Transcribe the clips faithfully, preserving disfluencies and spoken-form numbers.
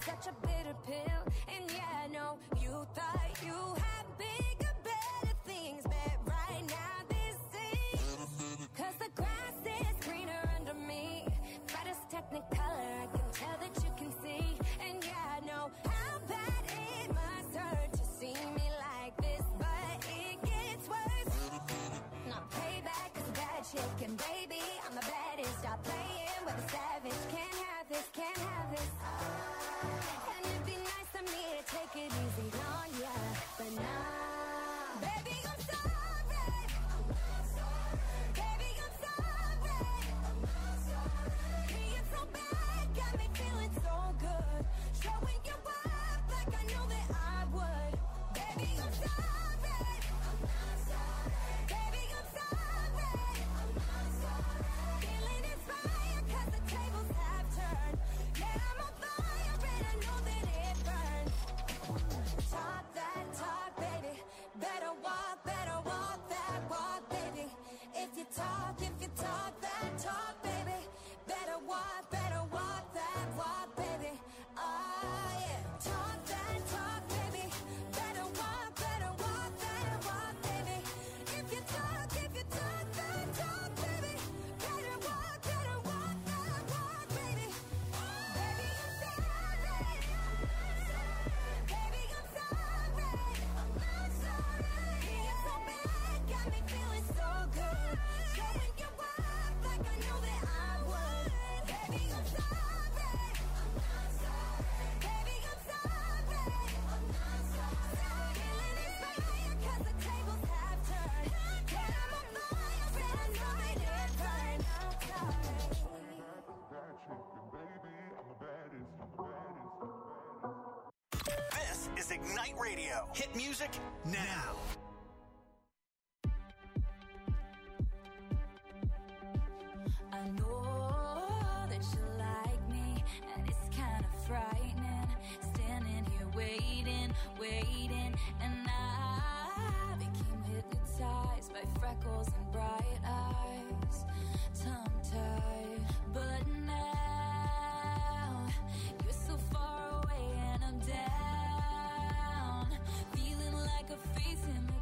such a bitter pill. And yeah, I know you thought you had bigger, better things, but right now this is, cause the grass is greener under me. Brightest technicolor, I can tell that you can see. And yeah, I know how bad it must hurt to see me like this, but it gets worse. Now payback is a bad chicken, baby, I'm the baddest. Stop playing with a savage, can't have this, can't have this. And it'd be nice of me to take it easy on ya, but nah, baby, I'm sorry. Baby, I'm sorry. Being so bad got me feeling so good. Showing you up like I know that I would. Baby, I'm sorry. Baby, I'm sorry. Feeling inspired cause the tables have turned. Yeah, I'm on fire and I know that it burns. Talk that talk, baby. Better walk, better walk that walk, baby. If you talk, if you talk that talk, baby. Better walk, better walk that walk, baby. Oh yeah. Talk that talk, baby. Better walk, better walk that walk, baby. If you talk, if you talk that talk, baby. Better walk, better walk that walk, baby. Baby, I'm sorry. Baby, I'm sorry. I'm sorry. Being so bad got me feeling so good. Showing you up like I know that I would. Baby, I'm sorry. Baby, I'm sorry. Feeling inspired cause the tables have turned. Yeah, I'm on fire and I know that it burns. This is Ignite Radio. Hit music now. I know that you like me, and it's kind of frightening. Standing here waiting, waiting, and I became hypnotized by freckles and bright eyes, tongue-tied. But now you're so far away and I'm down, feeling like a face in the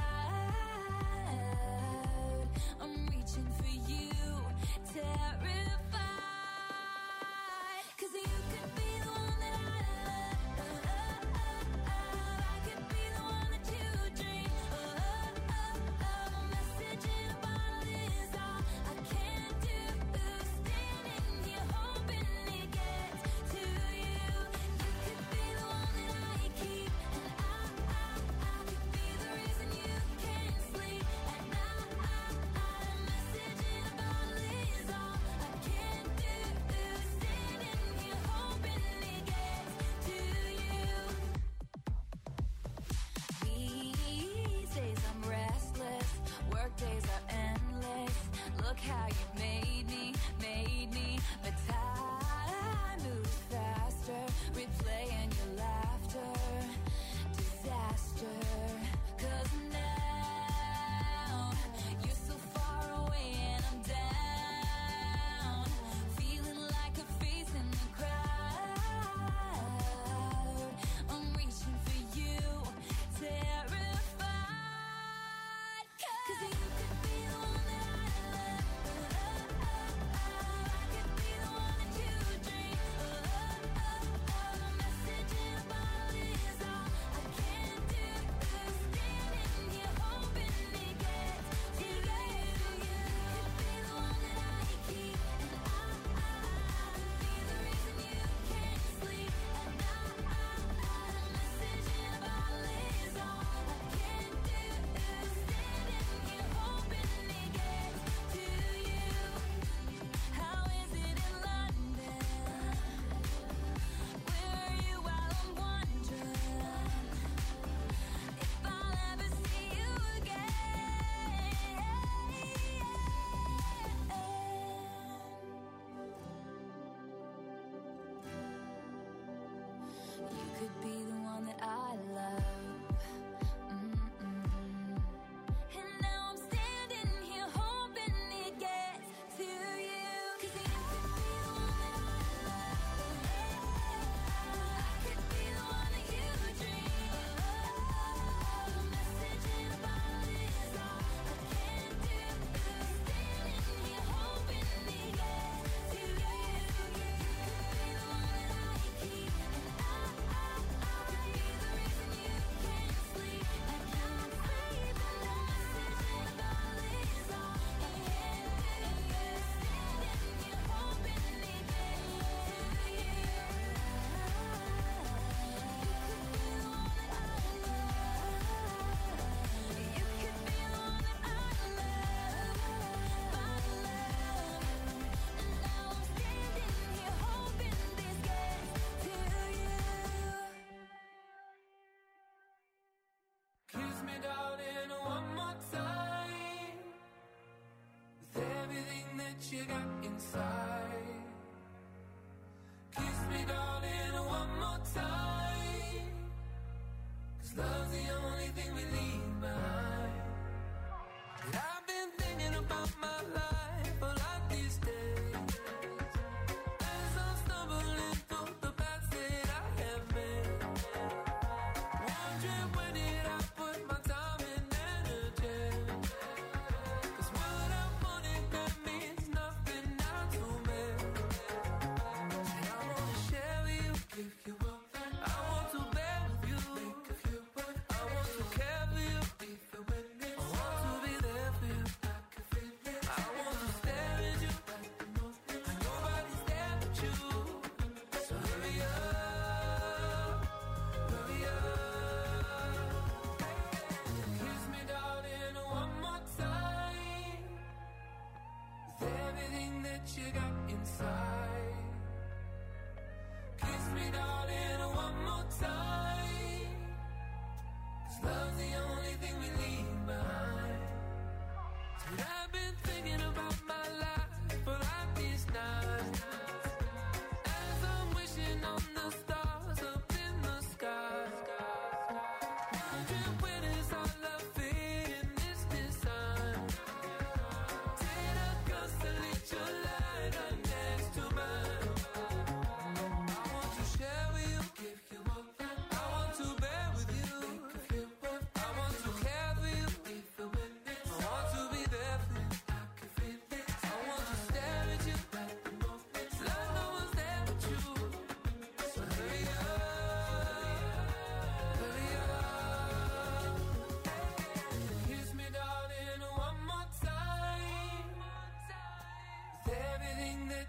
crowd. I'm reaching for you, terrified, 'cause you could be the one that I love. I could be the one that you dream. A message in a bottle is all I can do.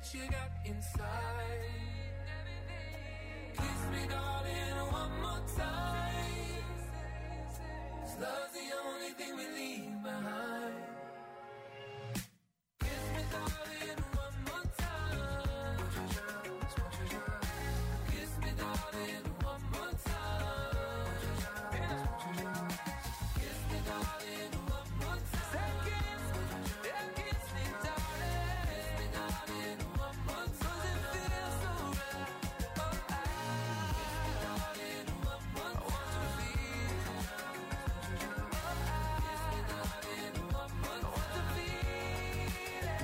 what you got inside. Kiss me, darling, one more time. 'Cause love's the only thing we leave behind. Kiss me, darling, one more time. Kiss me, darling, one more time. Kiss me, darling, one more time. Say kiss, yeah, kiss me, darling. Kiss me, darling, one more time. 'Cause it feels so right. Oh, I, kiss me, darling, one more time. I want to feel. Oh, I, kiss me, darling, one more time. I want to feel it.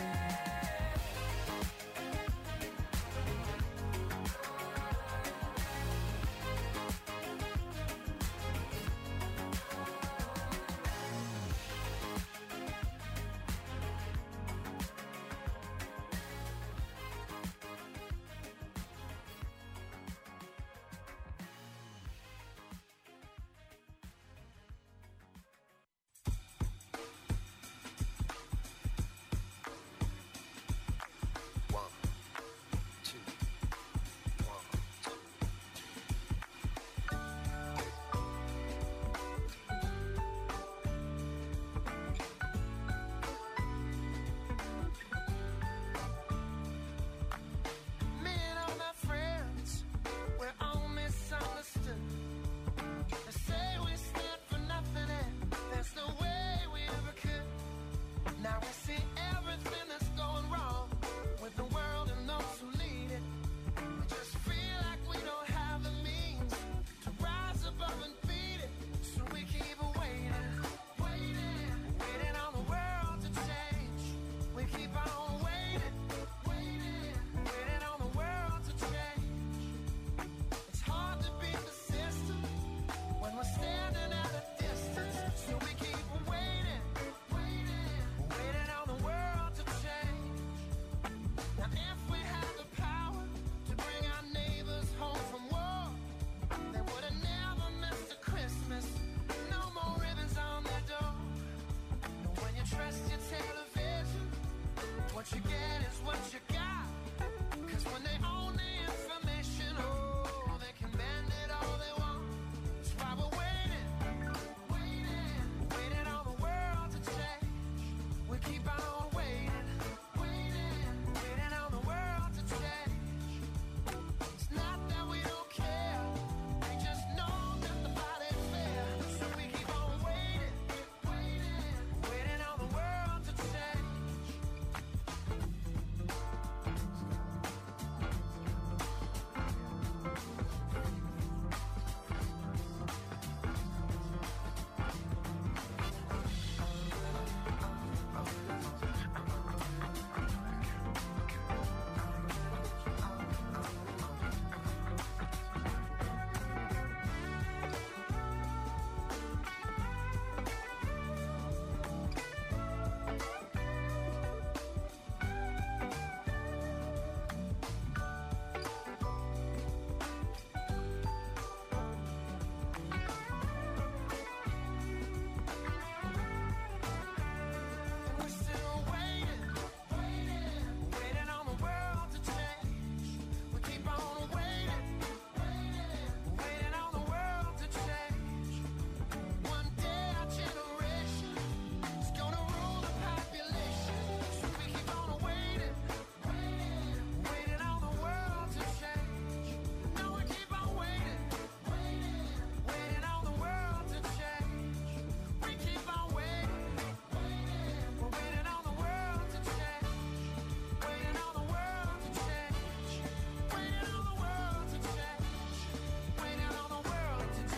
One, two, one, two. Me and all my friends, we're all misunderstood. They say we stand for nothing and there's no way we ever could. Now we see everything that's going wrong with the world and those who lead it. We just feel like we don't have the means to rise above and beat it. So we keep waiting, waiting, waiting on the world to change. We keep on waiting, waiting, waiting on the world to change. It's hard to beat the system when we're standing at a distance. So we keep waiting, waiting, waiting on the world to change. Now if we had the power to bring our neighbors home from war, they would have never missed a Christmas. No more ribbons on their door. And when you trust your television, what you get is what you got. 'Cause when they own the information, oh, they can bend it all they want. That's why we're waiting, waiting, waiting on the world to change. We keep on waiting, waiting, waiting on the world to change. It's not that we don't care, we just know that the fight ain't fair. So we keep on waiting, waiting, waiting on the world to change. We're still waiting, waiting, waiting on the world to change. We keep on waiting, waiting, waiting on the world to change. One day our generation is gonna rule the population. So we keep on waiting, waiting, waiting on the world to change. No, we keep on waiting, waiting, waiting on the world to change. We keep on waiting, waiting, we're waiting on the world to change. Waiting on the world to change. Waiting on the world to change. Waiting on the world to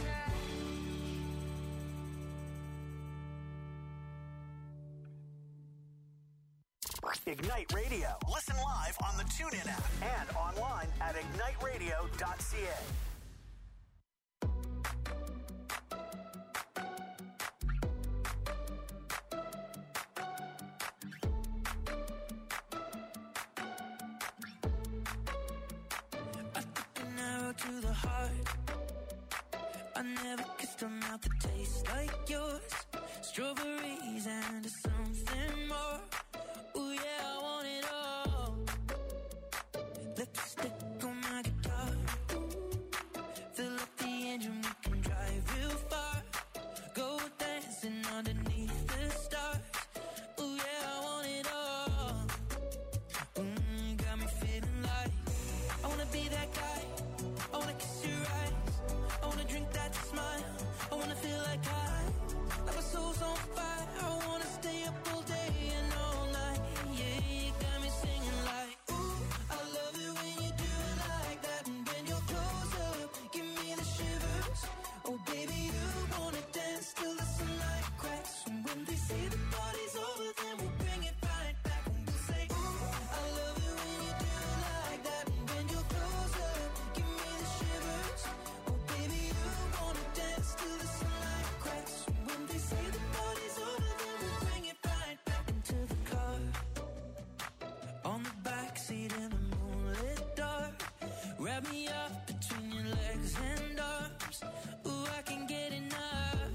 change. Ignite Radio. Listen live on the TuneIn app and online at ignite radio dot c a. I took an arrow to the heart. I never kissed a mouth that tastes like yours. Strawberries and something more. Ooh yeah, I want it all. say the party's over, then we'll bring it right back and we'll say, ooh, I love it when you do it like that. And when you're closer, give me the shivers. Oh baby, you wanna dance till the sunlight cracks. When they say the party's over, then we'll bring it right back into the car. On the backseat in the moonlit dark, wrap me up between your legs and arms. Ooh, I can get enough.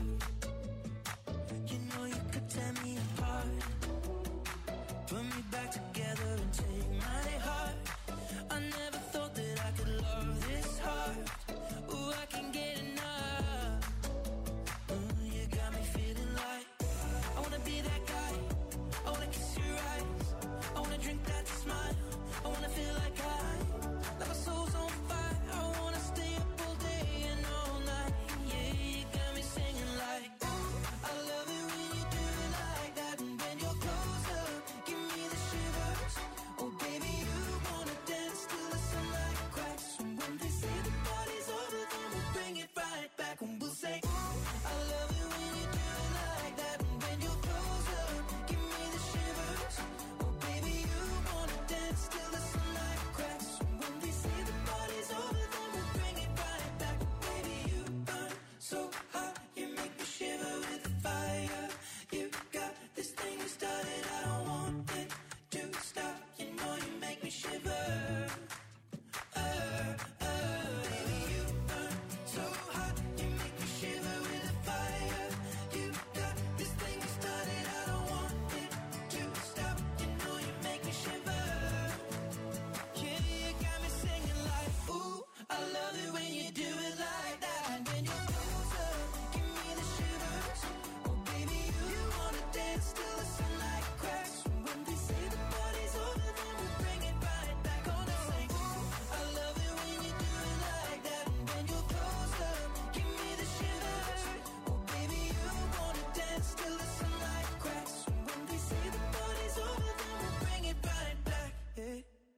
You know you could tear me apart, put me back together and take my heart. I never thought that I could love this hard. Ooh, I can get enough. Ooh, you got me feeling like I wanna be that guy. I wanna kiss your eyes. I wanna drink that smile. I wanna feel like I, like my soul's on fire. I wanna stay up all day and all night. Yeah, you got me singing like, ooh, I love it when you do it like that. And when you're closer, give me the shivers. Oh baby, you wanna dance till the sunlight cracks. And when they say the party's over, then we'll bring it right back and we'll say, ooh, I love it when you do it like that. And when you're closer, give me the shivers. Oh baby, you wanna dance till the sunlight cracks. And when they say the party's over, then we'll bring it right back. Baby, you burn so hot, you make me shiver with the fire. You got this thing you started, I don't want it to stop. You know you make me shiver. Uh, uh, baby, you burn so hot, you make me shiver with the fire. You got this thing you started, I don't want it to stop. You know you make me shiver. Yeah, you got me singing like, ooh, I love it when you do it like that. And when you're closer, give me the shivers. Oh baby, you wanna dance till the sunlight cracks. And when they say the party's over, then we'll bring it right back. Gonna say, ooh, I love it when you do it like that. And when you're closer, give me the shivers. Oh baby, you wanna dance till the sunlight cracks. And when they say the party's over, then we'll bring it right back. Yeah.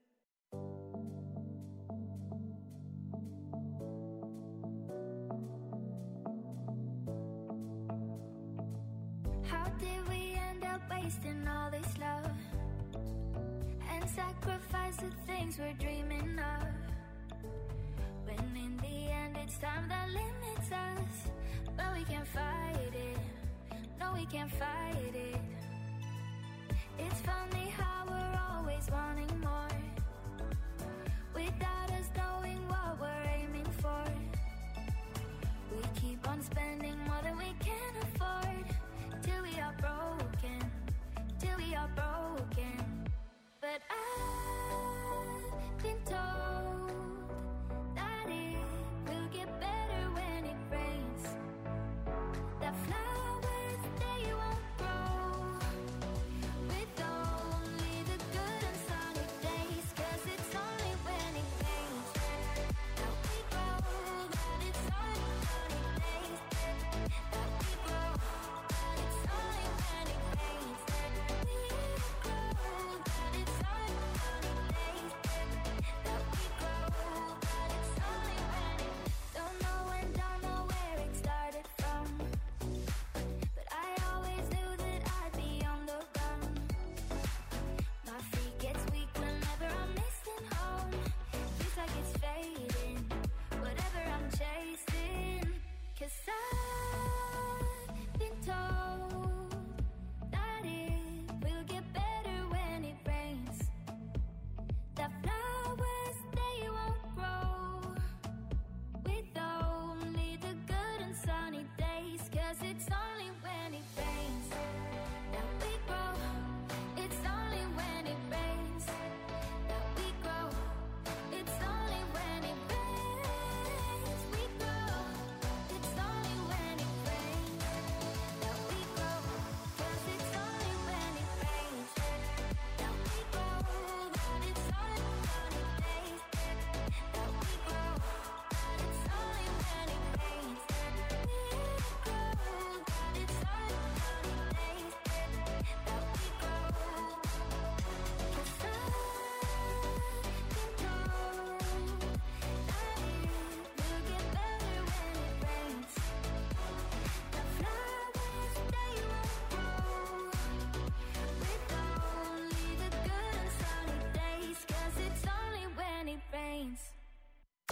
How did we end up wasting all this love and sacrifice the things we're dreaming of? When in the end it's time that limits us, but we can't fight it. No, we can't fight it. It's funny how we're always wanting more without us knowing what we're aiming for. We keep on spending more than we can afford, till we are broken, till we are broken. But I've been told that it will get better when it rains. That flowers, they won't grow with only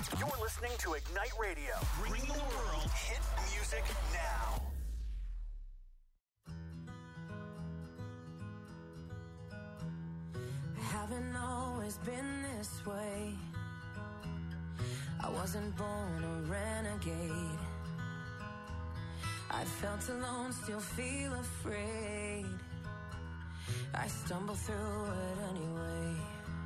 You're listening to Ignite Radio, bringing the world hit music now. Haven't always been this way. I wasn't born a renegade. I felt alone, still feel afraid. I stumble through it anyway.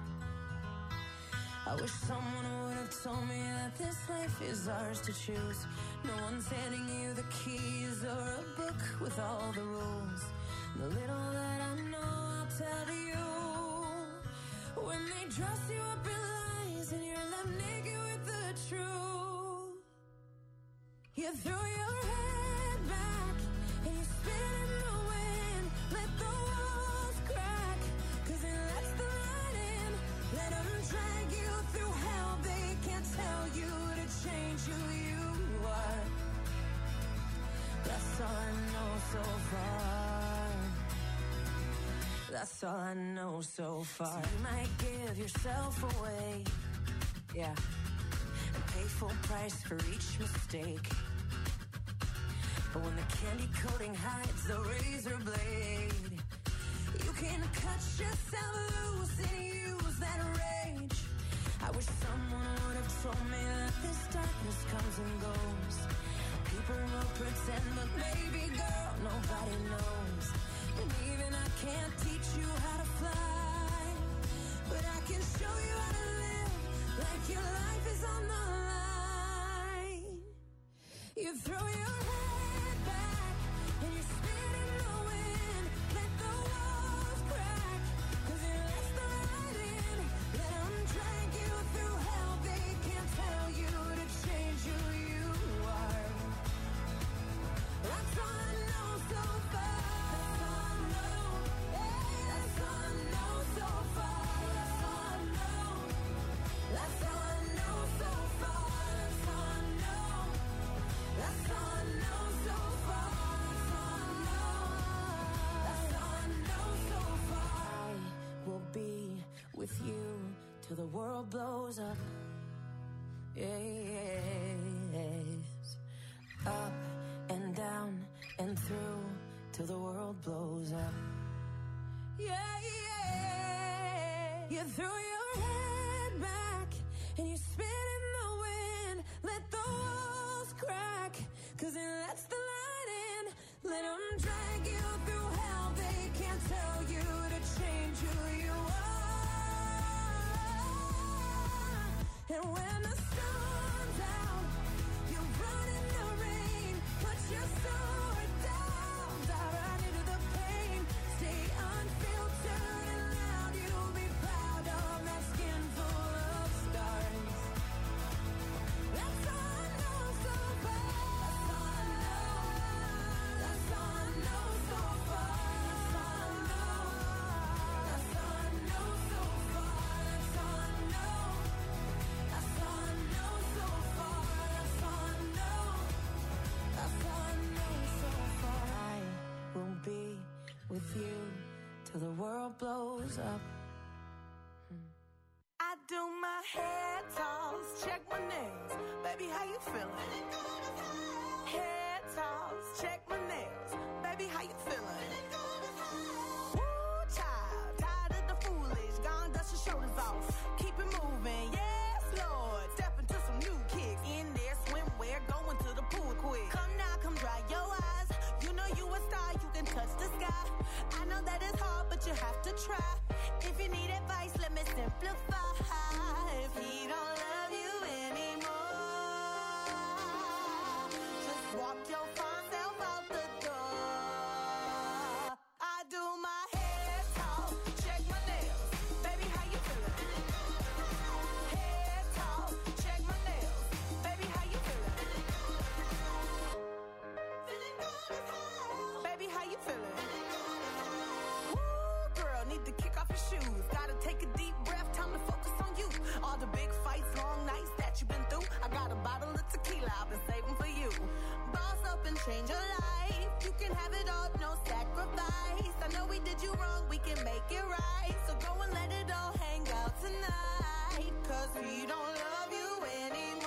I wish someone would have told me that this life is ours to choose. No one's handing you the keys or a book with all the rules. The little that I know, I'll tell to you. When they dress you up in lies and you're left naked with the truth, you throw your head back and you spin in the wind. Let the walls crack, cause it lets the light in. Let them drag you through hell. They can't tell you to change who you are. That's all I know so far. That's all I know so far. So you might give yourself away, yeah, and pay full price for each mistake. But when the candy coating hides the razor blade, you can cut yourself loose and use that rage. I wish someone would have told me that this darkness comes and goes. People will pretend, but baby girl, nobody knows. And even I can't teach you how to fly, but I can show you how to live like your life is on the line. You throw your head back and you spin in the wind. Let the walls crack, cause it lets the light in. Let them drag you through hell. They can't tell you to change who you are. That's all I know so far. With you till the world blows up. Yes. Up and down and through till the world blows up. Yeah, yeah. You throw your head back and you spin in the wind. Let the walls crack, cause it lets the light in. Let them drag you through hell. They can't tell you to change who you are. And when the sun's out, you run in the rain. Put your sword down, dive right into the pain. Stay unfiltered and loud. You'll be proud of that skin full of scars. That's all I know so far. That's all I know. That's all I know so far. That's all I know. That's all I know so far. That's all I know. That's all I know so far. That's all I know. That's all I know so far. I will be with you till the world blows up. I do my hair toss, check my nails. Baby, how you feeling? Hair toss, check my nails. Baby, how you feeling? Woo, child, tired of the foolish. Gone, dust your shoulders off. Keep it moving, yes, Lord. Step into some new kicks. In there, swimwear, going to the pool quick. Come now, come dry your eyes. You know you a star, you can touch the sky. I know that it's hard, but you have to try. If you need advice, let me simplify. If he don't love you anymore, just walk your fine self out the door. I do my hair talk, check my nails. Baby, how you feeling? Hair talk, check my nails. Baby, how you feeling? Feeling good as hell. Baby, how you feeling? Woo, girl, need to kick off your shoes. Gotta take a deep breath, time to focus on you. All the big fights, long nights that you've been through. I got a bottle of tequila I've been saving for you. Boss up and change your life. You can have it all, no sacrifice. I know we did you wrong, we can make it right. So go and let it all hang out tonight. Cause we don't love you anymore.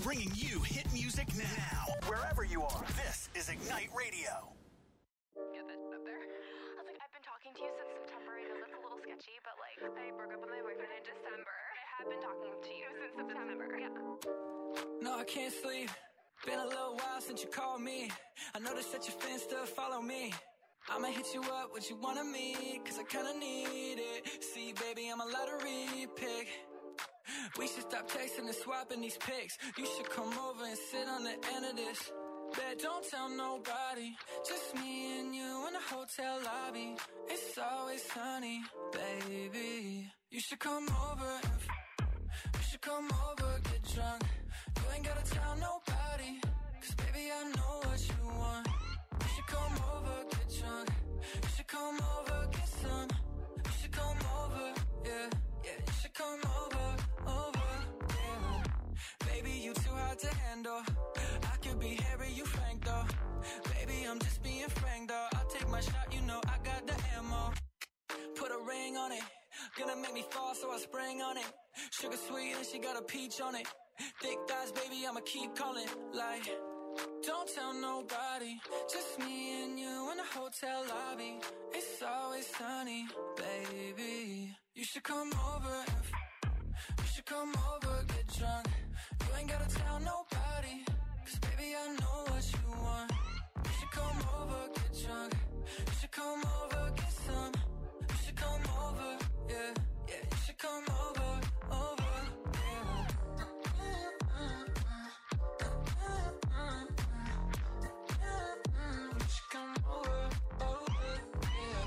bringing you hit music now. Wherever you are, this is Ignite Radio. Get that up there. I was like, I've been talking to you since September. I know that's a little sketchy, but like, I broke up with my boyfriend in December. I have been talking to you since September. Yeah. No, I can't sleep. Been a little while since you called me. I noticed that your fans still follow me. I'ma hit you up, what you wanna meet, cause I kinda need it. See, baby, I'm a lottery pick. We should stop texting and swapping these pics. You should come over and sit on the end of this. Bet, don't tell nobody. Just me and you in the hotel lobby. It's always sunny, baby. You should come over and f- You should come over, get drunk. You ain't gotta tell nobody, cause baby, I know what you want. You should come over, get drunk. You should come over, get some. You should come over, yeah, yeah. You should come over, over, yeah. Baby, you too hard to handle. I could be Harry, you Frank though. Baby, I'm just being frank though. I'll take my shot, you know I got the ammo. Put a ring on it. Gonna make me fall, so I spring on it. Sugar sweet and she got a peach on it. Thick thighs, baby, I'ma keep calling. Like, don't tell nobody. Just me and you in the hotel lobby. It's always sunny, baby. You should come over and f- You should come over, get drunk. You ain't gotta tell nobody, cause baby, I know what you want. You should come over, get drunk. You should come over, get some. You should come over, yeah, yeah. You should come over, over, yeah. You should come over, over, yeah.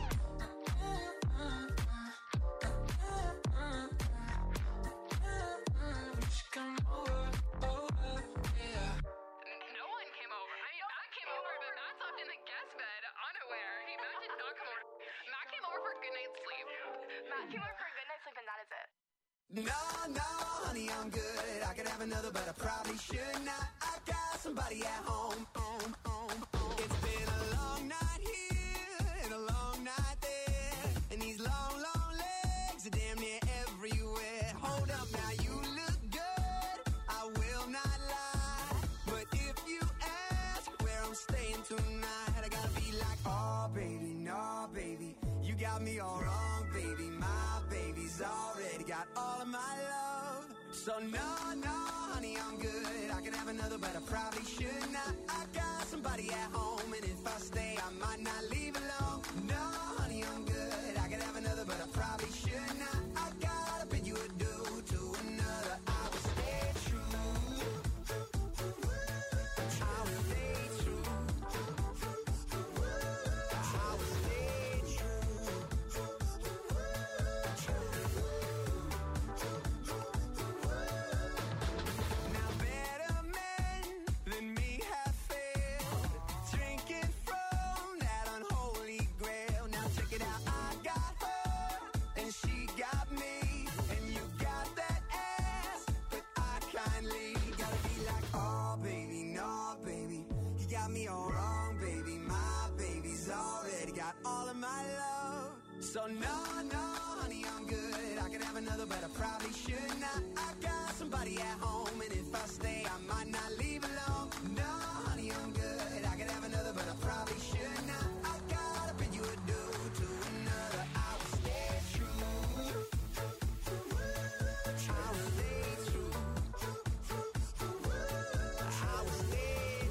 You should come over, over, yeah. No one came over. I mean, Matt came over, but Matt slept in the guest bed, unaware. He, Matt did not come over. Matt came over for a good night's sleep. Matt came over for a good night's sleep, and that is it. No, no, honey, I'm good. I could have another, but I probably should not. I got somebody at home. home, home, home. It's been a long night here and a long night there, and these long, long legs are damn near everywhere. Hold up, now you look good. I will not lie, but if you ask where I'm staying tonight, I gotta be like, oh baby, no baby, you got me all wrong, baby. My baby's already got all of my love. So no, no, honey, I'm good. I could have another, but I probably should not. I got somebody at home, and if I stay, I might not leave alone. No, honey, I'm good. I could have another, but I probably should not. I gotta bid you adieu to another. I will stay true. I will stay true. I will stay true. Now better men than me have failed, drinking from that unholy grail. Now check it out, I got her and she got me, and you got that ass, but I kindly gotta be like, oh baby, no baby, you got me all wrong, baby. My baby's already got all of my love. So no, no, honey, I'm good. I could have another, but I probably should not. I got somebody at home, and if I stay, I might not leave alone. No, honey, I'm good. I could have another, but I probably should not. I gotta bid you adieu to another. I will stay true. I will stay true. I will stay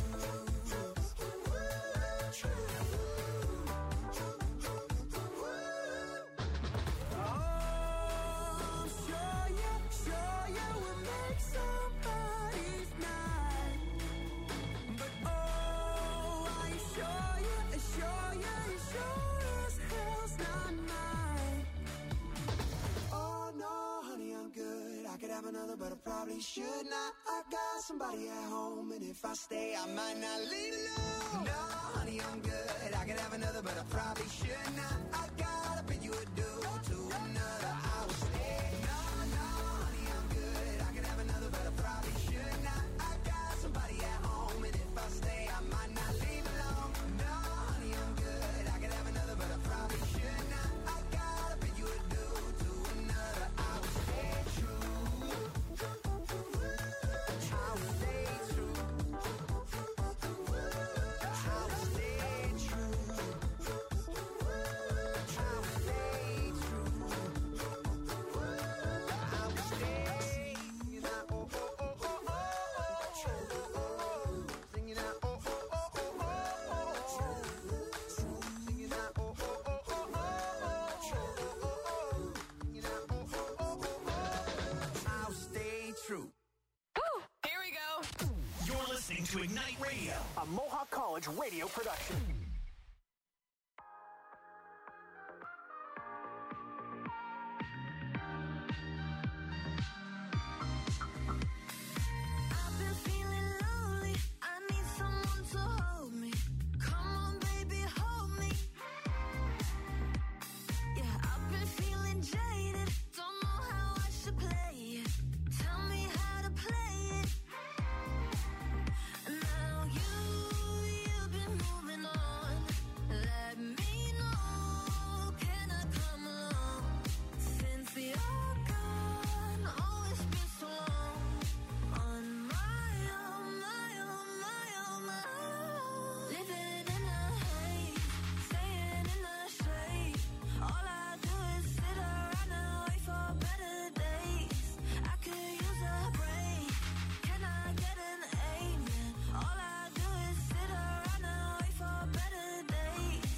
Oh, I'm sure you, sure you will make somebody's night. But oh, are you sure you, sure you, sure as hell's not mine? Oh no, honey, I'm good. I could have another, but I probably should not. I got somebody at home, and if I stay, I might not leave alone. No, honey, I'm good. I could have another, but I probably should not. I gotta bid you adieu to another. I will stay. No, no, honey, I'm good. I could have another, but I probably should not. I got somebody at home, and if I stay, I might not leave alone. No, honey, I'm good. I could have another, but I probably should not. I gotta bid you adieu to another. I will stay true. I will to Ignite Radio, a Mohawk College radio production. I've been feeling lonely. I need someone to hold me. Come on, baby, hold me. Yeah, I've been feeling jaded. Don't know how I should play it. Tell me how to play it. Now you, you've been moving on. Let me know, can I come along? Since you're gone, oh, it's been so long. On my own, my own, my own, my own. Living in the haze, staying in the shade. All I do is sit around and wait for better days. I could use a break. Can I get an amen? All I do is sit around and wait for better days.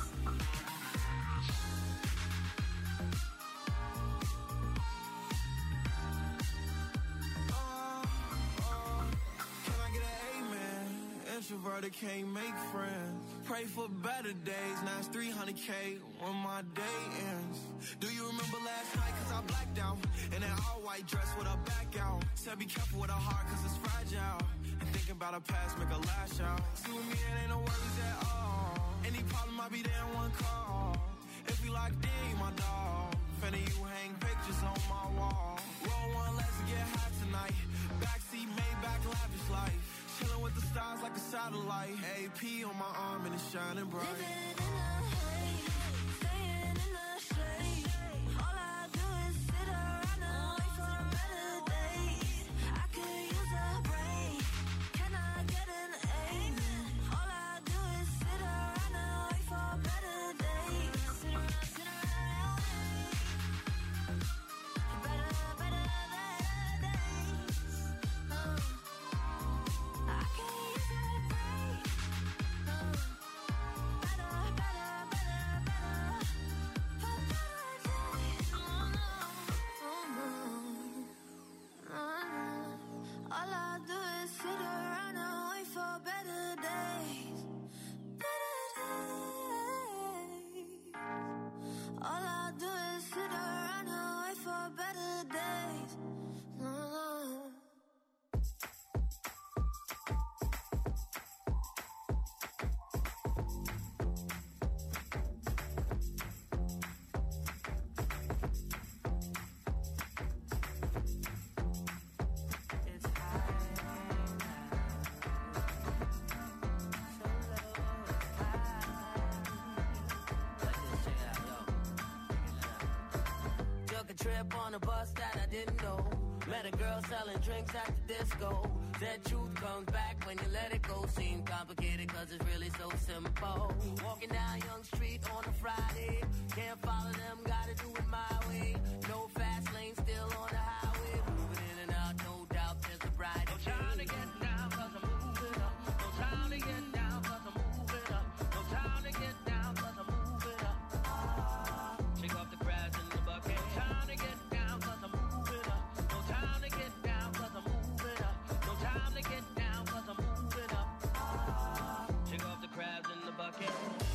Can I get an amen? Introverted can't make friends. Pray for better days. Now it's three hundred K when my day ends. Do you remember last night? Cause I blacked out. In that all white dress with a back out. Said be careful with a heart cause it's fragile. And thinking about a past make a lash out. See with me it ain't no worries at all. Any problem I be there in one call. If we locked in, you my dog. Finna you hang pictures on my wall. Roll one, let's get high tonight. Backseat, Maybach, lavish life. Chilling with the stars like a satellite. A P on my arm and it's shining bright. Living in the haze, staying in the shade. All I do is sit around and wait for better days. I could use a break. Can I get an amen? All I do is sit around and wait for better days. Sit around, sit around, better, better, better days. Uh, I could use a break. Uh, better, better, better, better, for better days. Oh no, oh no, oh no. All I do is sit around and wait for better days, better days. All I do is sit around and wait for better days. Oh, no. It's high so low, it's high. Like this, check it out, yo. Took a trip on a bus that I didn't know. Met a girl selling drinks at the disco. Said truth comes back when you let it go. Seemed complicated cause it's really so simple. Walking down Young Street on a Friday. Can't follow them, gotta do it my way. No fast lane, still on the highway. Moving in and out, no doubt there's a bright day. No time to get down cause I'm moving up. No time to get down cause I'm moving up. No time to get down cause I'm moving up. Shake off the grass in the bucket. No time to get down cause I'm moving up. No time to get down cause I'm moving up. No time to get down cause I'm moving up. Shake off the crabs in the bucket.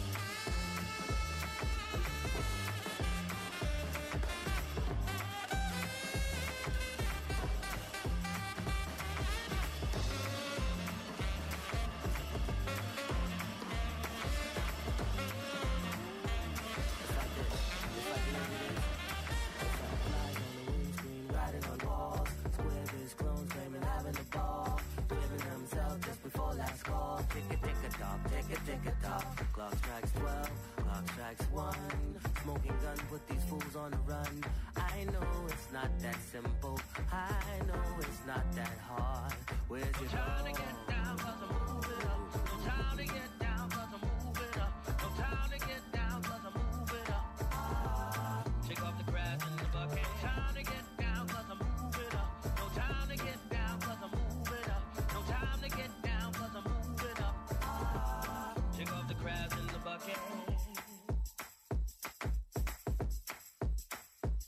Riding on walls, squares, clones, flaming, having a ball. Giving themselves just before last call. Tick a tick a tock, tick a tick a tock. Clock strikes twelve, clock strikes one. Smoking gun, put these fools on the run. I know it's not that simple. I know it's not that hard. Where's your no time to get down cause I'm moving up. No time to get down cause I'm moving up. No time to get down cause I'm moving up. Shake off the grass in the bucket. No time to get down cause I'm moving up. No time to get down cause I'm moving up. No time to get down cause I'm moving up. Shake off the crabs in the bucket.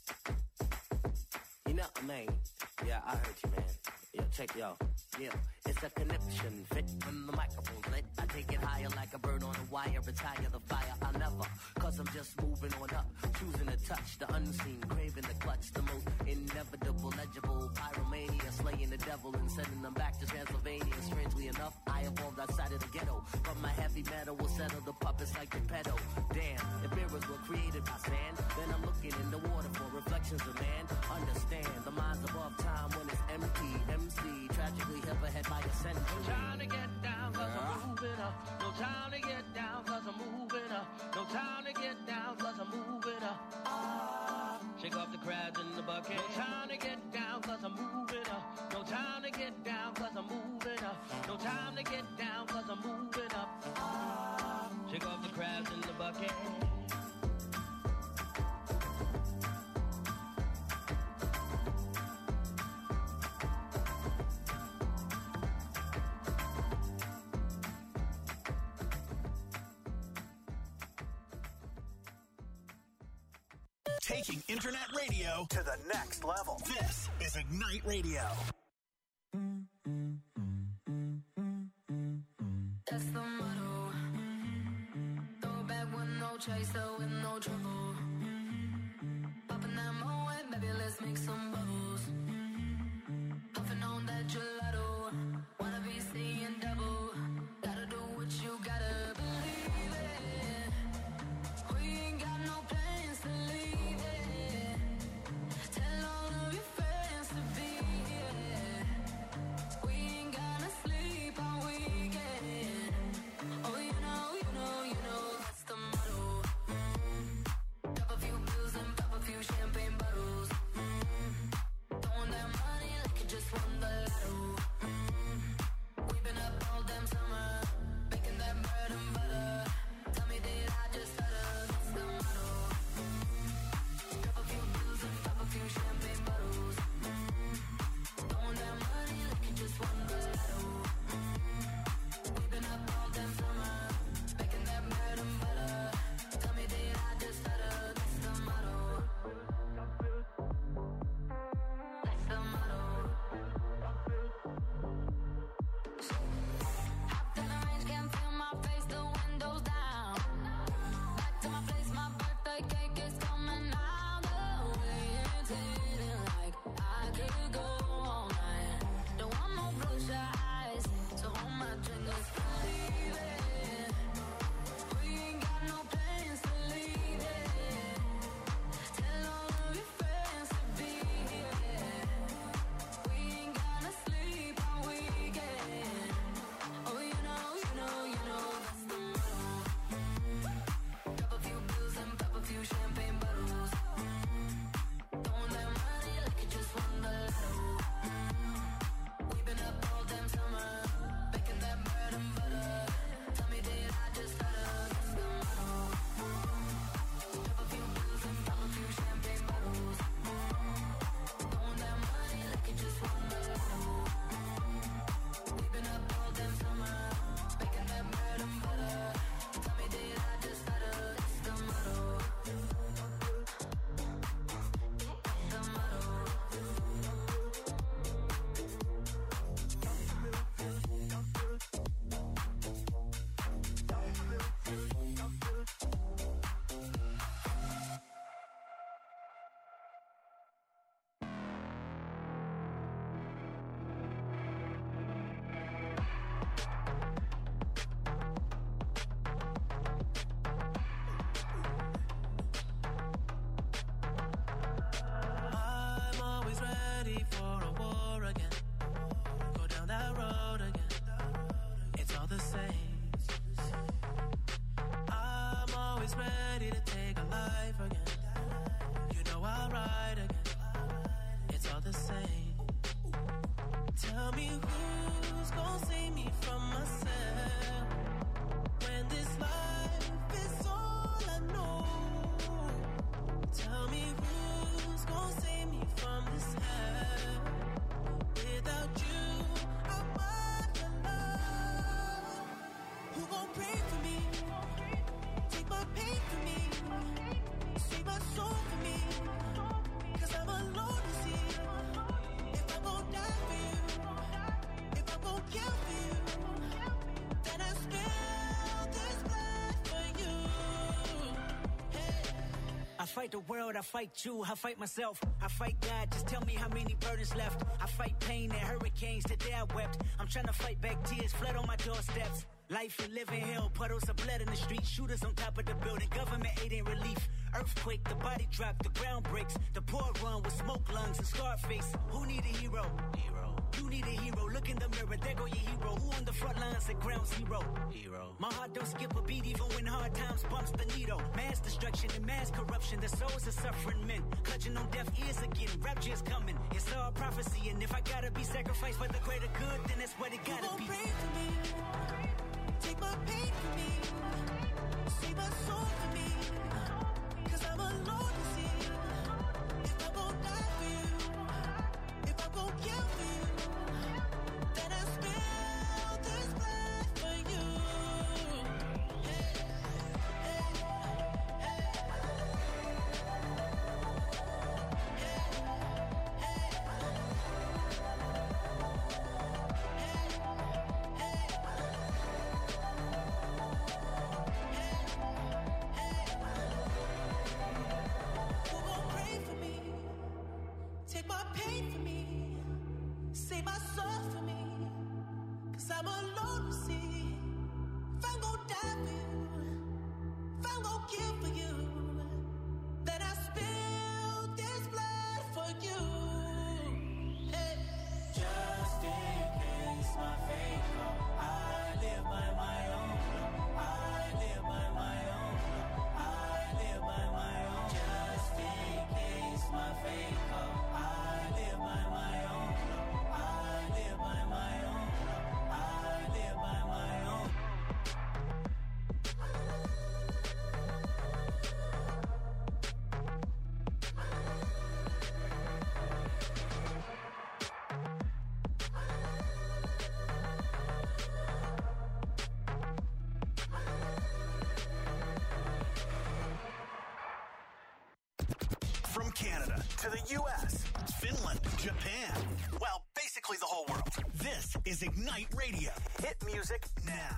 You know, man. Yeah, I heard you, man. Yeah, check yo. Yeah, it's a conniption. Fit when the microphone's lit. I take it higher like a bird on a wire. Retire the fire, I'll never. Cause I'm just moving on up. Choosing to touch the unseen. Craving the clutch. The most inevitable, legible. Pyromania. Slaying the devil and sending them back to Transylvania. Strangely enough, I evolved outside of the ghetto. But my heavy metal will settle the puppets like Geppetto. Damn, if mirrors were created by sand, then I'm looking in the water for reflections of man. Understand, the mind's above time when it's empty. M C, tragically hit ahead by a century. No time to get down cause I'm moving up. No time to get down cause I'm moving up. No time to get down cause I'm moving up. Ah, shake off the crabs in the bucket. No time to get down cause I'm moving up. No time to get down cause I'm moving up. No time to get down cause I'm moving up. Ah, shake off the crabs in the bucket. Taking internet radio to the next level. This is Ignite Radio. That's the motto. Throw back with no chaser, with no trouble. Popping that Moet, baby, let's make some bubbles. Puffing on that gelato. Wanna be seeing double. Gotta do what you gotta believe it. We ain't got no plans to leave it. Tell all of your friends to be here. We ain't gonna sleep all weekend. Oh, you know, you know, you know, that's the motto. Mm-hmm. Drop a few bills and pop a few champagne bottles. Mm-hmm. Throwing that money like you just won the lotto. Mm-hmm. We've been up all damn summer, making that bread and butter. Tell me, did I just stutter? That's the motto. Mm-hmm. Drop a few bills and pop a few champagne bottles. Mm-hmm. Throwing that money like you just won the lotto. Mm-hmm. We've been up all damn summer, making that bread and butter. Tell me, did I just stutter? That's the motto. That's the motto. Hopped in the range, can't feel my face, the windows down. Back to my place, my birthday cake is coming out. The way it's hitting like I could go all night. Don't want no bloodshot eyes, so hold my drink, let's believe it. We ain't got no plans to leave it. Tell all of your friends to be here. We ain't gonna sleep all weekend. Oh, you know, you know, you know, that's the motto. Mm-hmm. Drop a few bills and pop a few champagne bottles. Mm-hmm. Throwing that money like you just won the lotto. Mm-hmm. We've been up all damn summer, making that bread and butter. Tell me, did I just stutter? That's the motto. Mm-hmm. Drop a few bills and pop a few champagne bottles. Mm-hmm. Throwing that money like you just won the lotto. Mm-hmm. We've been up all damn summer, making that bread and butter. Tell me, did I just stutter? That's the motto. That's the motto. I'm always ready for a war again. Go down that road again. It's all the same. I'm always ready to take a life again. You know I'll ride again. It's all the same. Tell me who's gonna save me from myself when this life is all I know. Tell me who's gonna save me from this hell. Without you, I'm alone. Who gon' pray for me? Take my pain for me. Save my soul for me. Cause I'm alone to see if I'm gon' die for you. If I'm gon' kill fight the world, I fight you, I fight myself, I fight God, just tell me how many burdens left. I fight pain and hurricanes, today I wept. I'm trying to fight back tears, flood on my doorsteps. Life and living hell, puddles of blood in the street, shooters on top of the building, government aid ain't relief. Earthquake, the body drop, the ground breaks. The poor run with smoke lungs and scarred face. Who need a hero? Hero. You need a hero. Look in the mirror, there go your hero. Who on the front lines at ground zero? Hero. My heart don't skip a beat even when hard times bumps the needle. Mass destruction and mass corruption. The souls of suffering men. Clutching on deaf ears again. Rapture is coming. It's all prophecy. And if I gotta be sacrificed for the greater good, then that's what it gotta You be. gon' pray for me. Take my pain for me. Save my soul for me. Cause I'm alone to see. If I'm gon' die for you, if I'm gon' kill for you, then I spill this blood for you. Hey, hey, hey. Who gon' pray for me? Take my pain for me. Save my soul for me. Cause I'm alone to see. If I'm gon' die for you, if I'm gon' kill for you, then I spill this blood for you. Hey. Just in case my fate come, I live by my own law. I live by my own law. I live by my own. Just in case my fate come, I live by my own law. I live by my own law. I live by my own. From Canada to the U S, Finland, Japan. Well, basically the whole world. This is Ignite Radio. Hit music now.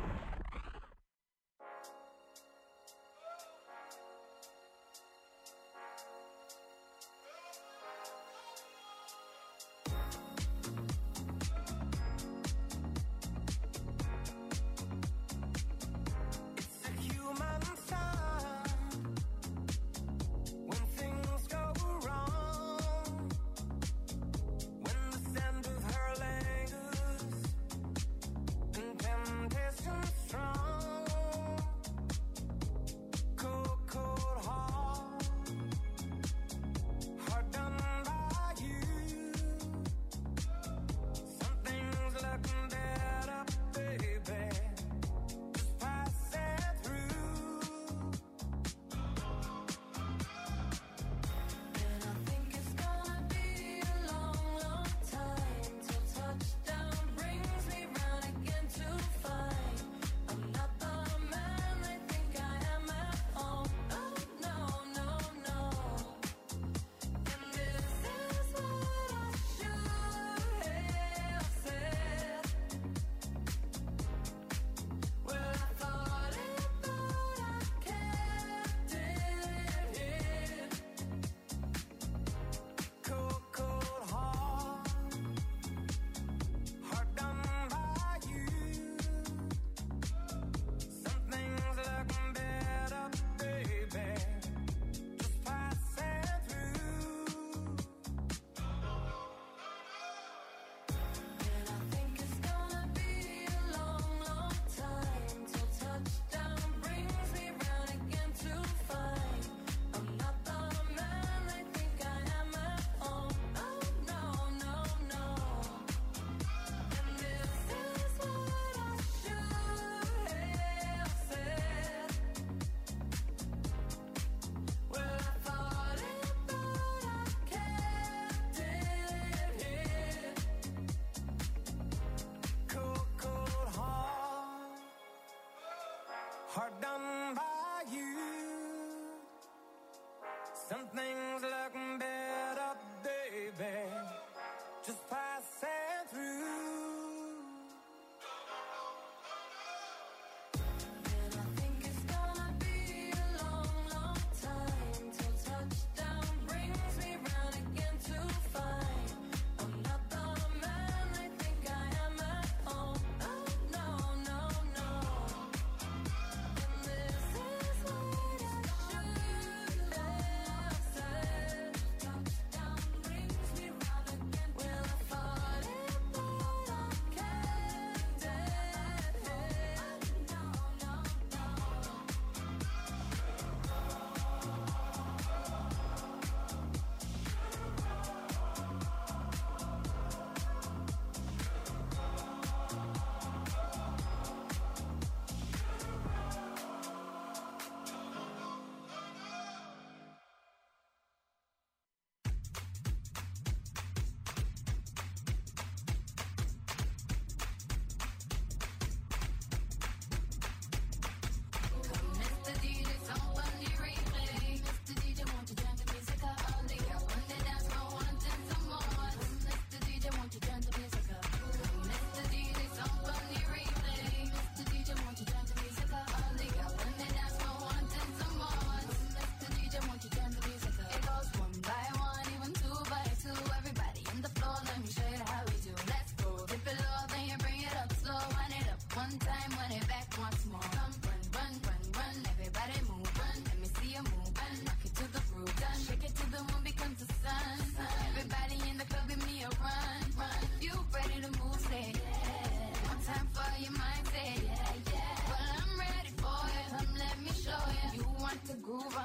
It's a human sign when things go wrong, when the scent of her lingers and temptation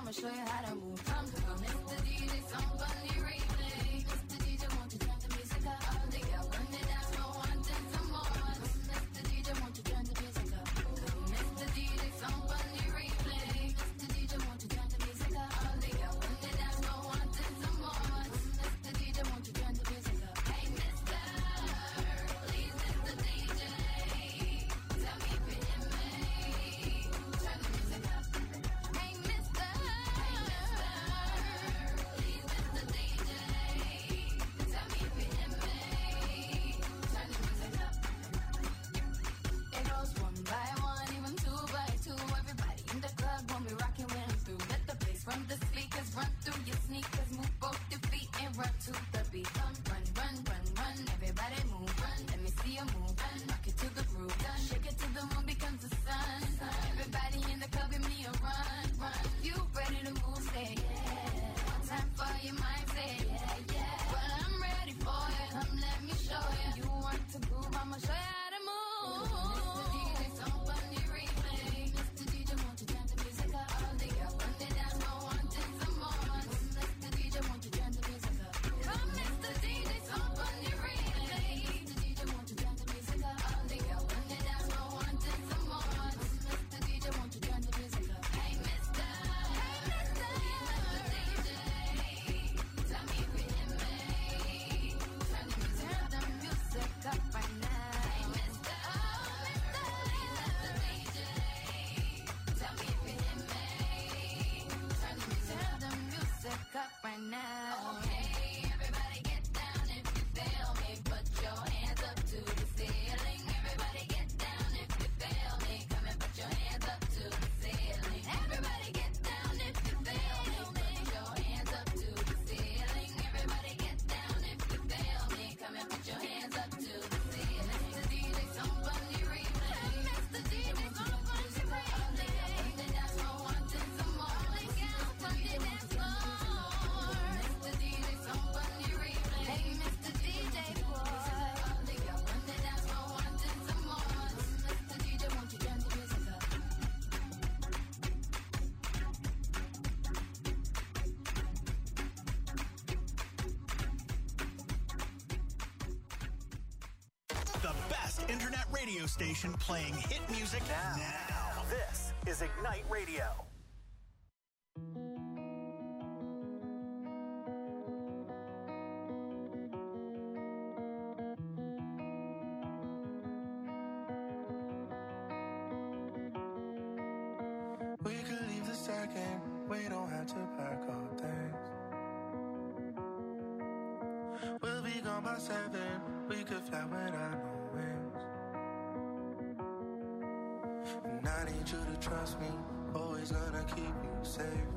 I'ma show you how to move. Come, come, Mister D J, somebody replay. Mister D J, won't you turn the music up? All the girls run it down, no one and some more. Mister D J, won't you turn the music up? Come, Mister D J, somebody replay. Mister D J, won't you turn the music up? All the girls run it down, no one and some more. Mister D J, won't you turn the music up? Hey, Mister, please, Mister D J, tell me if you hear me. Turn the music up. Hey, Mister, hey, Mister, please, Mister D J, tell me if you hear me. Turn the music up. It goes one by one, even two by two. Everybody in the club when we rockin' when I'm through. Let the bass from the speakers run through your sneakers. Move both your feet and run to the beat. Come, run, run, run, run. Everybody move, run. Let me see you move. Run, rock it to the groove. Done. Shake it till the moon becomes the sun. Everybody in the club give me a run, run. You ready to move? Say yeah. One time for your mind. Say yeah, yeah. Well, I'm ready for you. Come, let me show you. You want to groove? I'ma show you how to move. Mister D J, somebody replay. Mister D J, won't you turn the music up? All the girls run it down, no one and some more. Mister D J, won't you turn the music up? Come, Mister D J, somebody replay. Mister D J, won't you turn the music up? All the girls run it down, no one and some more. Mister D J, won't you turn the music up? Hey, Mister, hey, Mister, Mister D J, tell me if you hear me. Turn the music up, the music up right now. Hey, Mister, oh, Mister, Mister D J, tell me if you hear me. Turn the music up, the music up right now. Okay, everybody get down if you feel me. Put your hands up to the ceiling. Everybody get down if you feel me. Come and put your hands up to the ceiling. Everybody get down if you feel me. Put your hands up to the ceiling. Everybody get down if you feel me. Come and put your hands up to the ceiling. Mister D J, somebody replay. Mister D J, somebody replay. All the girls run it down, no one and some more. All the girls run it down, more. Mister D J, somebody replay. Hey, Mister D J, boy. All the girls run it down, no one and some more. Mister D J, won't you turn the music up? The best internet radio station playing hit music now. now. This is Ignite Radio. We could leave the second, we don't have to pack all things. We'll be gone by seven, we could fly without no wings. And I need you to trust me, always gonna keep you safe.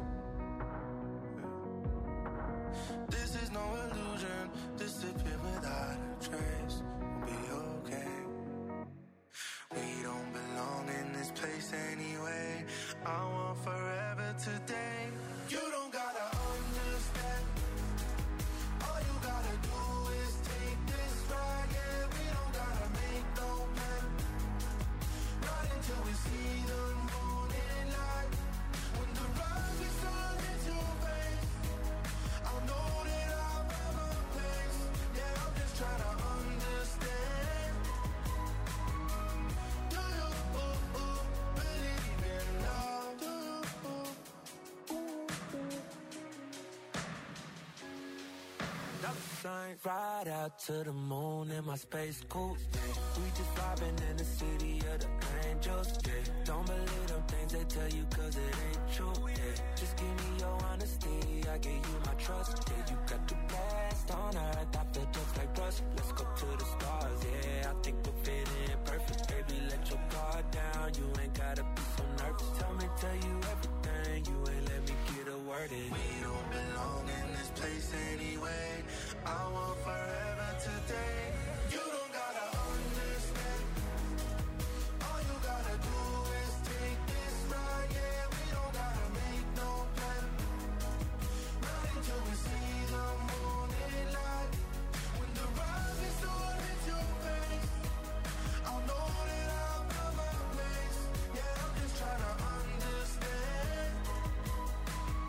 This is no illusion, disappear without a trace. We'll be okay. We don't belong in this place anyway. I want forever today. You don't gotta understand. All you gotta do is take this ride. Yeah, we don't gotta make no plan. Not until we see the morning light. When the rise is on into your face, I'll know that I've found my place. Yeah, I'm just trying to understand. Do you uh, uh, believe in love? Do you uh, Sunshine, ride out to the moon in my space coupe. We just vibing in the city of the angels. Yeah. Don't believe them things they tell you cause it ain't true. Yeah. Just give me your honesty, I give you my trust. Yeah, you got the best on earth, I feel just like rust. Let's go to the stars, yeah, I think we'll fit in perfect. Baby, let your guard down, you ain't gotta be so nervous. Tell me, tell you everything, you ain't let me get a word in. We don't belong in this place anyway. I want forever today. You don't gotta understand. All you gotta do is take this ride. Yeah, we don't gotta make no plan. Not until we see the morning light. When the rise is on into your face, I'll know that I've found my place. Yeah, I'm just trying to understand.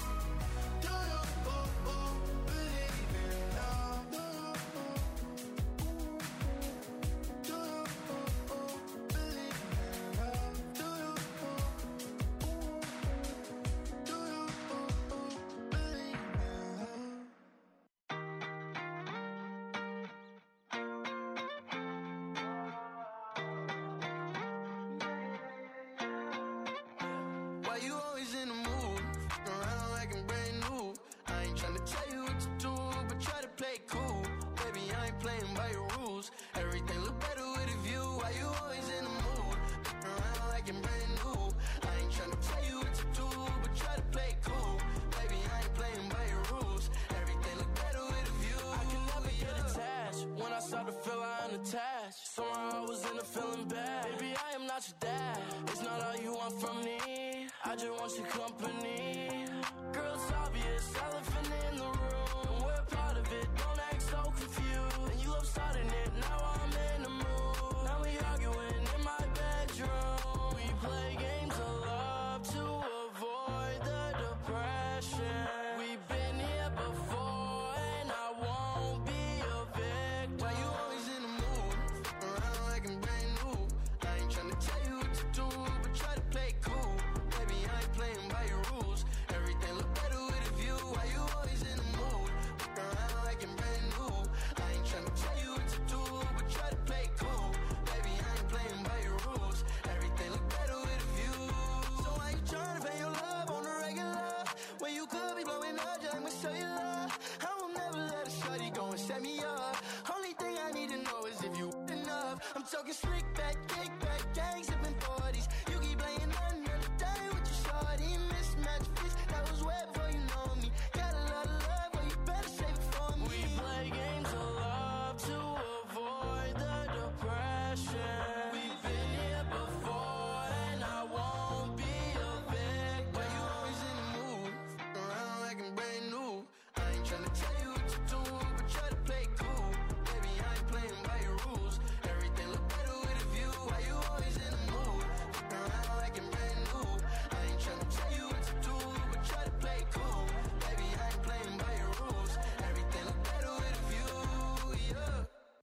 playing by your rules. Everything look better with a view. Why you always in the mood? Around like you're brand new. I ain't tryna tell you what to do, but try to play it cool. Baby, I ain't playing by your rules. Everything look better with a view. I can never get attached. When I start to feel I'm attached, somehow I was in a feeling bad. Baby, I am not your dad. It's not all you want from me. I just want your company. Girl, it's obvious, elephant in the room, and we're part of it. Don't act so confused. And you love starting it. Now I'm in the mood. Now we arguing in my bedroom. We play games of love to avoid the depression. We've been here before, and I won't be a victim. Why you always in the mood? Around like I'm brand new. I ain't tryna tell you what to do, but try to play it cool. Baby, I ain't playing by your rules. Everything look better with a view. Why you always in the mood? Around like I'm brand new. I ain't tryna tell you what to do, but try to play it cool. Baby, I ain't playing by your rules. Everything look better with a view. So why you tryna pay your love on the regular? When you could be blowing up just like my cellular. I will never let a shorty go and set me up. Only thing I need to know is if you enough. I'm talking slick back, kick back, gang sipping forties. You keep playing another day with your shorty. Mismatch fits, that was way before you know me. Got a lot of love, but you better save it for me. We play games of love to avoid the depression. We've been here before, and I won't be a victim. Why you always in the mood? Around like I'm brand new. I ain't tryna tell you what to do, but try to play it cool. Baby, I ain't playing by your rules. Everything look better with a view. Why you always in the mood? Around like I'm brand new. I ain't tryna tell you what to do, but try to play it cool. Baby, I ain't playing by your rules. Everything look better with a view, yeah.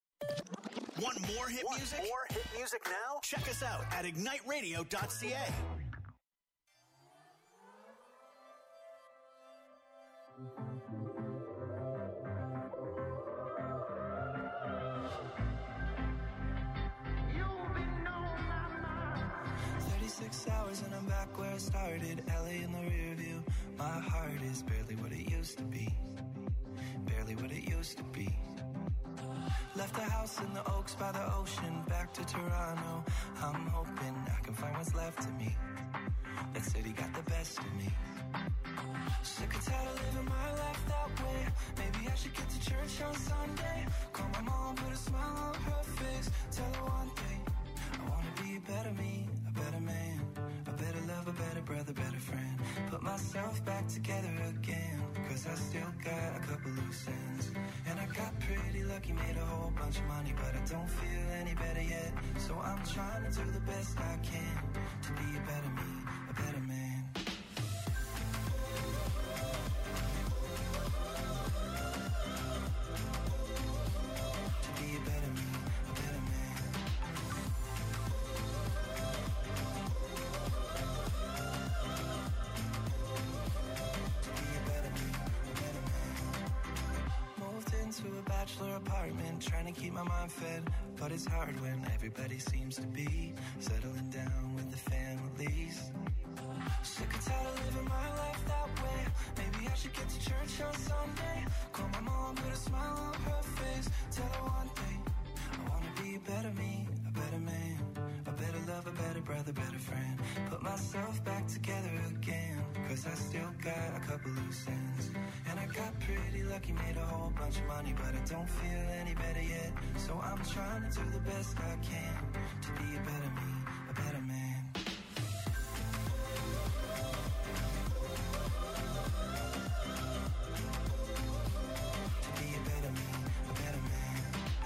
Want more hit Want music? more hit music now? Check us out at ignite radio dot c a. thirty-six hours and I'm back where I started. L A in the rear view. My heart is barely what it used to be. Barely what it used to be. Left the house in the Oaks by the ocean. Back to Toronto. I'm hoping I can find what's left of me. That city got the best of me. Sick and tired of living my life that way. Maybe I should get to church on Sunday. Call my mom, put a smile on her face. Tell her one thing. I wanna be a better me, a better man, a better love, a better brother, better friend. Put myself back together again, cause I still got a couple loose ends. And I got pretty lucky, made a whole bunch of money, but I don't feel any better yet. So I'm trying to do the best I can to be a better me, a better man. To be a better me, a better man. To a bachelor apartment, trying to keep my mind fed, but it's hard when everybody seems to be settling down with the families. Sick and tired of living my life that way. Maybe I should get to church on Sunday. Call my mom, put a smile on her face. Tell her one thing. I wanna be a better me, a better man, a better love, a better brother, better friend. Put myself back together again, cause I still got a couple loose ends. And I got pretty lucky, made a whole bunch of money, but I don't feel any better yet. So I'm trying to do the best I can to be a better me, a better man. To be a better me, a better man.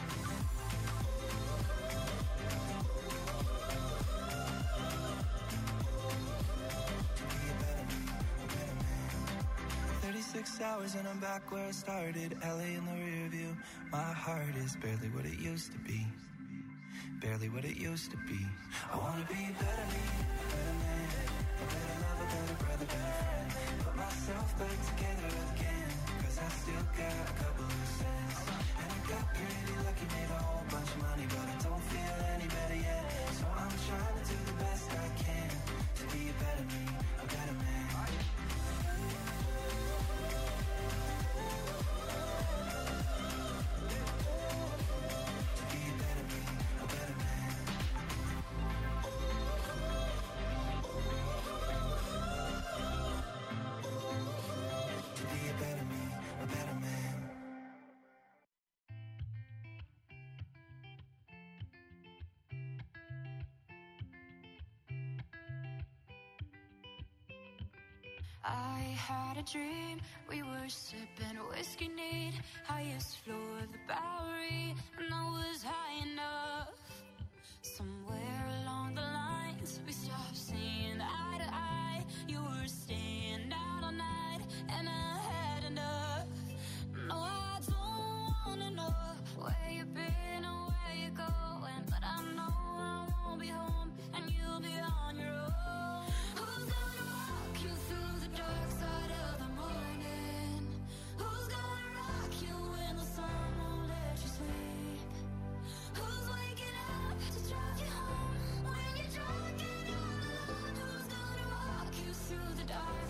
thirty-six hours and I'm back where I started. L A in the rear view. My heart is barely what it used to be. Barely what it used to be. I wanna be a better me, a better man, a better love, a better brother, better friend. Put myself back together again, cause I still got a couple loose ends. And I got pretty lucky, made a whole bunch of money, but I don't feel any better yet. So I'm trying to do the best I can to be a better me, a better man. I had a dream, we were sipping whiskey neat, highest floor of the Bowery, and I was high enough. Somewhere along the lines, we stopped seeing eye to eye. You were staying out all night, and I had enough. No, I don't wanna know where you've been or where you're going, but I know I won't be home, and you'll be on your own. Who's gonna walk you through the dark side of the morning? Who's gonna rock you when the sun won't let you sleep? Who's waking up to drive you home when you're drunk and all alone? Who's gonna walk you through the dark